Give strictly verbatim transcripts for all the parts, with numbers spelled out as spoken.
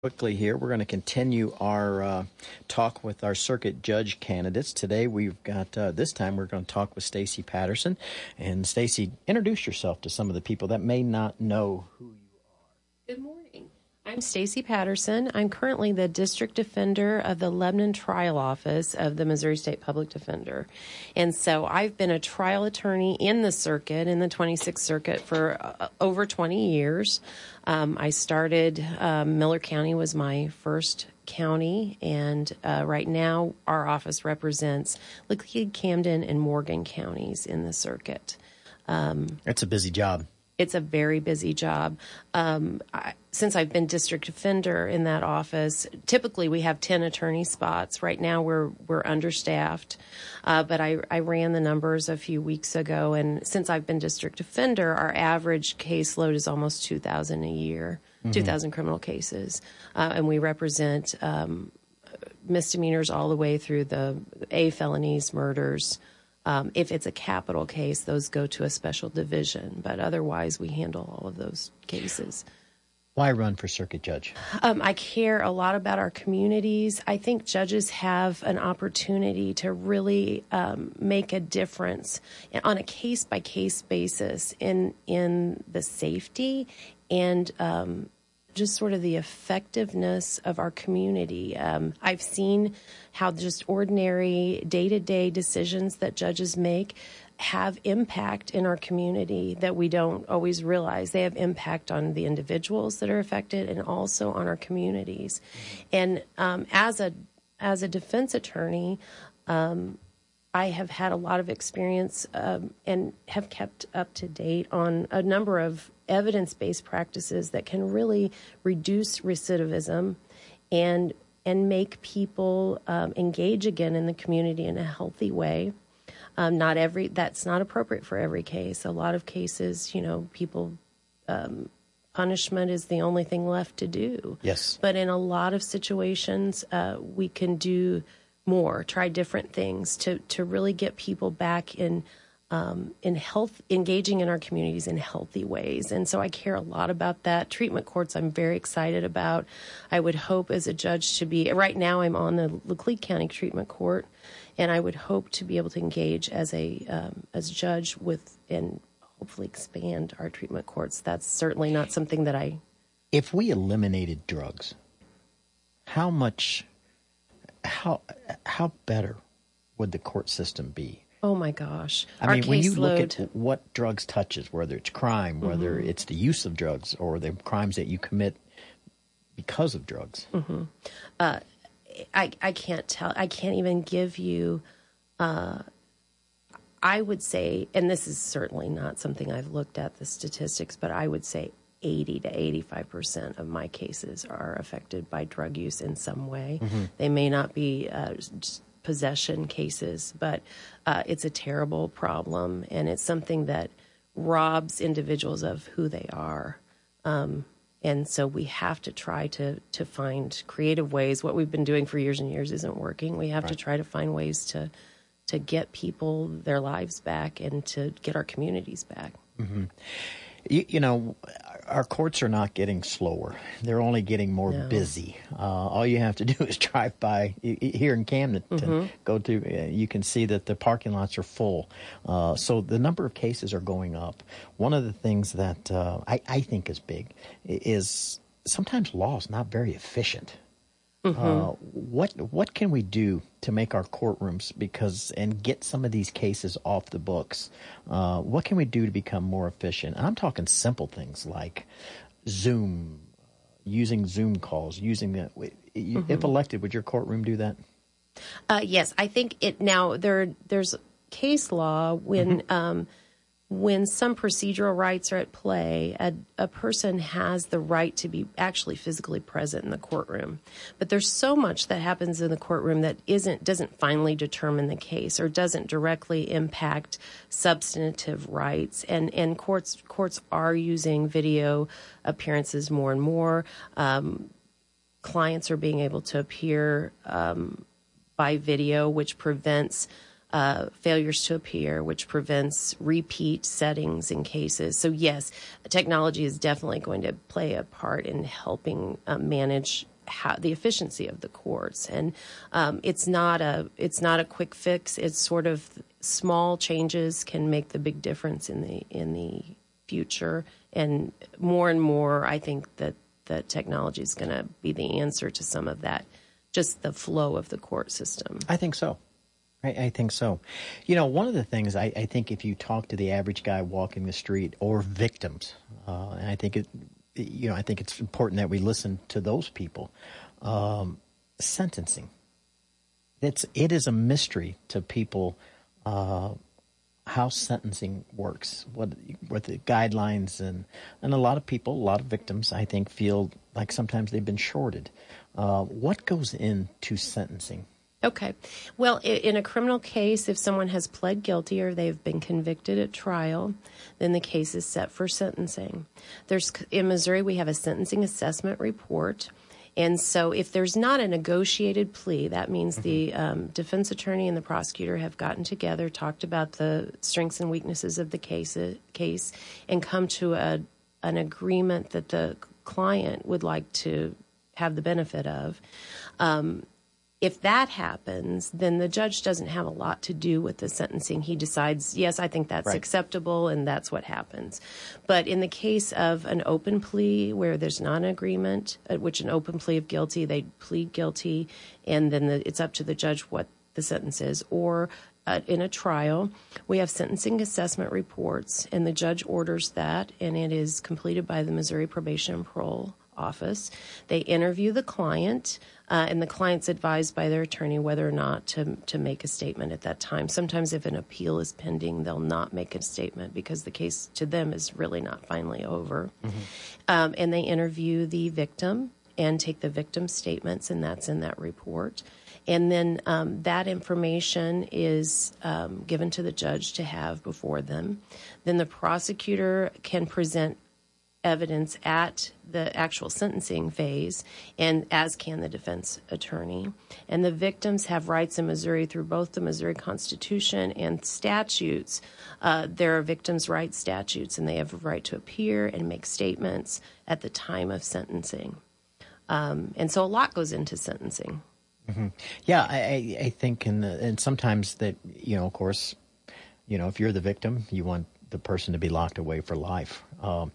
Quickly here, we're going to continue our uh, talk with our circuit judge candidates. Today we've got, uh, this time we're going to talk with Stacey Patterson. And Stacey, introduce yourself to some of the people that may not know who you are. Good morning. I'm Stacey Patterson. I'm currently the District Defender of the Lebanon Trial Office of the Missouri State Public Defender. And so I've been a trial attorney in the circuit, in the twenty-sixth Circuit, for uh, over twenty years. Um, I started, um, Miller County was my first county, and uh, right now our office represents Laclede, Camden, and Morgan counties in the circuit. Um, it's a busy job. It's a very busy job. Um, I, since I've been district defender in that office, typically we have ten attorney spots. Right now we're we're understaffed, uh, but I, I ran the numbers a few weeks ago, and since I've been district defender, our average caseload is almost two thousand a year, mm-hmm. two thousand criminal cases, uh, and we represent um, misdemeanors all the way through the A felonies, murders. Um, if it's a capital case, those go to a special division, but otherwise we handle all of those cases. Why run for circuit judge? Um, I care a lot about our communities. I think judges have an opportunity to really um, make a difference on a case-by-case basis in in the safety and um just sort of the effectiveness of our community. Um, I've seen how just ordinary day-to-day decisions that judges make have impact in our community that we don't always realize. They have impact on the individuals that are affected and also on our communities. Mm-hmm. And um, as a as a defense attorney, um, I have had a lot of experience um, and have kept up to date on a number of evidence-based practices that can really reduce recidivism and and make people um, engage again in the community in a healthy way. Um, not every that's not appropriate for every case. A lot of cases, you know, people um, punishment is the only thing left to do. Yes. But in a lot of situations, uh, we can do more, try different things to to really get people back in. Um, in health, engaging in our communities in healthy ways. And so I care a lot about that. Treatment courts I'm very excited about. I would hope as a judge to be, right now I'm on the Laclede County Treatment Court, and I would hope to be able to engage as a um, as a judge with and hopefully expand our treatment courts. That's certainly not something that I... If we eliminated drugs, how much, how how better would the court system be? Oh, my gosh. I Our mean, when you look load... at what drugs touches, whether it's crime, whether mm-hmm. it's the use of drugs or the crimes that you commit because of drugs. Mm-hmm. Uh, I, I can't tell. I can't even give you, uh, I would say, and this is certainly not something I've looked at the statistics, but I would say eighty to eighty-five percent of my cases are affected by drug use in some way. Mm-hmm. They may not be uh, just possession cases, but uh, it's a terrible problem, and it's something that robs individuals of who they are. Um, and so we have to try to to find creative ways. What we've been doing for years and years isn't working. We have right. to try to find ways to to get people their lives back and to get our communities back. Mm-hmm. You, you know, our courts are not getting slower. They're only getting more no. busy. Uh, all you have to do is drive by here in Camden, mm-hmm. go to, uh, you can see that the parking lots are full. Uh, so the number of cases are going up. One of the things that uh, I, I think is big is sometimes law is not very efficient. Mm-hmm. Uh, what what can we do to make our courtrooms because and get some of these cases off the books? Uh, what can we do to become more efficient? And I'm talking simple things like Zoom, using Zoom calls, using the. Mm-hmm. If elected, would your courtroom do that? Uh, yes, I think it now there there's case law when. Mm-hmm. Um, When some procedural rights are at play, a, a person has the right to be actually physically present in the courtroom. But there's so much that happens in the courtroom that isn't doesn't finally determine the case or doesn't directly impact substantive rights. And and courts courts are using video appearances more and more. Um, clients are being able to appear um, by video, which prevents Uh, failures to appear, which prevents repeat settings in cases. So yes, technology is definitely going to play a part in helping uh, manage how the efficiency of the courts. And um, it's not a it's not a quick fix. It's sort of small changes can make the big difference in the in the future. And more and more, I think that that technology is going to be the answer to some of that, just the flow of the court system. I think so. I, I think so. You know, one of the things I, I think if you talk to the average guy walking the street or victims, uh, and I think it, you know, I think it's important that we listen to those people. Um, sentencing. It's it is a mystery to people uh, how sentencing works, what what the guidelines, and and a lot of people, a lot of victims, I think, feel like sometimes they've been shorted. Uh, what goes into sentencing? Okay. Well, in a criminal case, if someone has pled guilty or they've been convicted at trial, then the case is set for sentencing. There's in Missouri, we have a sentencing assessment report. And so if there's not a negotiated plea, that means mm-hmm. the um, defense attorney and the prosecutor have gotten together, talked about the strengths and weaknesses of the case, uh, case and come to a, an agreement that the client would like to have the benefit of. Um, if that happens, then the judge doesn't have a lot to do with the sentencing. He decides, yes, I think that's right. acceptable, and that's what happens. But in the case of an open plea where there's not an agreement, at which an open plea of guilty, they plead guilty, and then the, it's up to the judge what the sentence is. Or uh, in a trial, we have sentencing assessment reports, and the judge orders that, and it is completed by the Missouri Probation and Parole Office. They interview the client, uh, and the client's advised by their attorney whether or not to to make a statement at that time. Sometimes if an appeal is pending, they'll not make a statement because the case to them is really not finally over. Mm-hmm. Um, and they interview the victim and take the victim's statements, and that's in that report. And then um, that information is um, given to the judge to have before them. Then the prosecutor can present evidence at the actual sentencing phase, and as can the defense attorney. And the victims have rights in Missouri through both the Missouri Constitution and statutes. Uh, there are victims' rights statutes, and they have a right to appear and make statements at the time of sentencing. Um, and so a lot goes into sentencing. Mm-hmm. Yeah, I, I think, in the, and sometimes that, you know, of course, you know, if you're the victim, you want the person to be locked away for life. Um,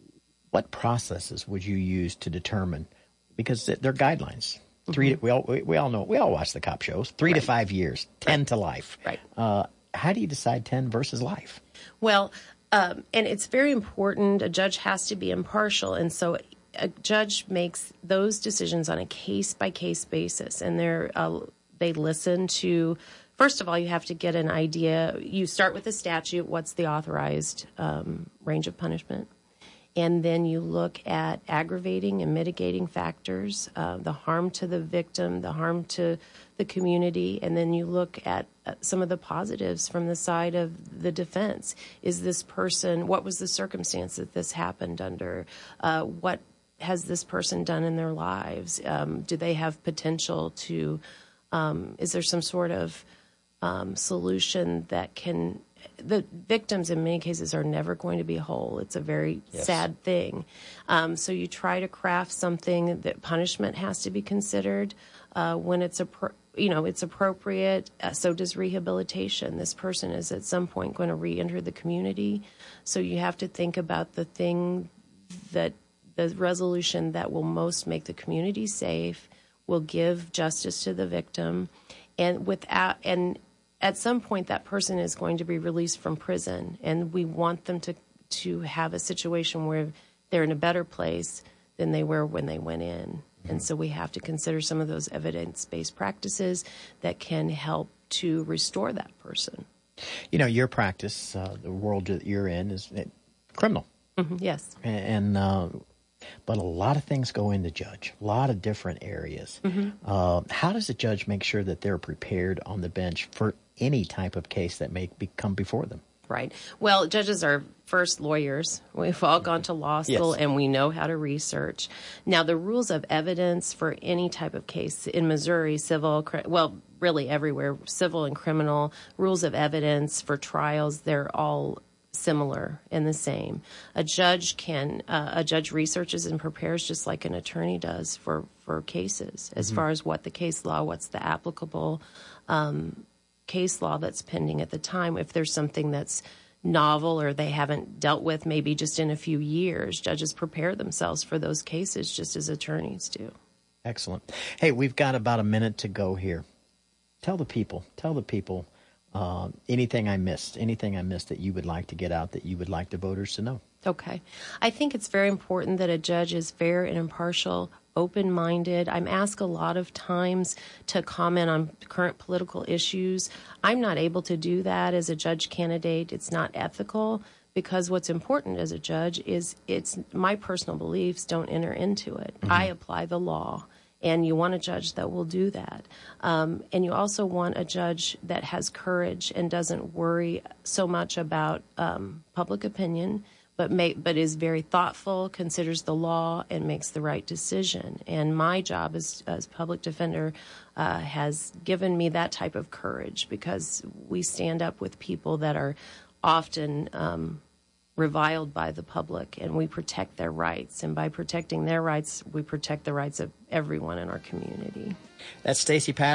What processes would you use to determine? Because they're guidelines. Mm-hmm. Three. We all we, we all know. We all watch the cop shows. Three right. to five years. Ten right. to life. Right. Uh, how do you decide ten versus life? Well, um, and it's very important. A judge has to be impartial, and so a judge makes those decisions on a case by case basis, and they're uh, they listen to. First of all, you have to get an idea. You start with the statute. What's the authorized um, range of punishment? And then you look at aggravating and mitigating factors, uh, the harm to the victim, the harm to the community, and then you look at uh, some of the positives from the side of the defense. Is this person, what was the circumstance that this happened under? Uh, what has this person done in their lives? Um, do they have potential to, um, is there some sort of um, solution that can, the victims in many cases are never going to be whole. It's a very yes. sad thing. Um, so you try to craft something that punishment has to be considered uh, when it's, appro- you know, it's appropriate. Uh, so does rehabilitation. This person is at some point going to re-enter the community. So you have to think about the thing that the resolution that will most make the community safe, will give justice to the victim, and without and at some point that person is going to be released from prison, and we want them to to have a situation where they're in a better place than they were when they went in. Mm-hmm. And so we have to consider some of those evidence-based practices that can help to restore that person. You know, your practice, uh, the world that you're in, is criminal. Mm-hmm. Yes. And uh, but a lot of things go into judge, a lot of different areas. Mm-hmm. Uh, how does a judge make sure that they're prepared on the bench for any type of case that may be, come before them? Right. Well, judges are first lawyers. We've all gone to law school, yes. and we know how to research. Now, the rules of evidence for any type of case in Missouri, civil, well, really everywhere, civil and criminal, rules of evidence for trials, they're all similar and the same. A judge can uh, a judge researches and prepares just like an attorney does for for cases, as mm-hmm. far as what the case law, what's the applicable um, case law that's pending at the time. If there's something that's novel or they haven't dealt with maybe just in a few years, judges prepare themselves for those cases just as attorneys do. Excellent. Hey, we've got about a minute to go here. Tell the people, tell the people uh, anything I missed, anything I missed that you would like to get out, that you would like the voters to know. Okay. I think it's very important that a judge is fair and impartial, open-minded. I'm asked a lot of times to comment on current political issues. I'm not able to do that as a judge candidate. It's not ethical, because what's important as a judge is it's my personal beliefs don't enter into it. Mm-hmm. I apply the law, and you want a judge that will do that. Um, and you also want a judge that has courage and doesn't worry so much about um, public opinion, but may, but is very thoughtful, considers the law, and makes the right decision. And my job as, as public defender uh, has given me that type of courage, because we stand up with people that are often um, reviled by the public, and we protect their rights. And by protecting their rights, we protect the rights of everyone in our community. That's Stacey Patterson.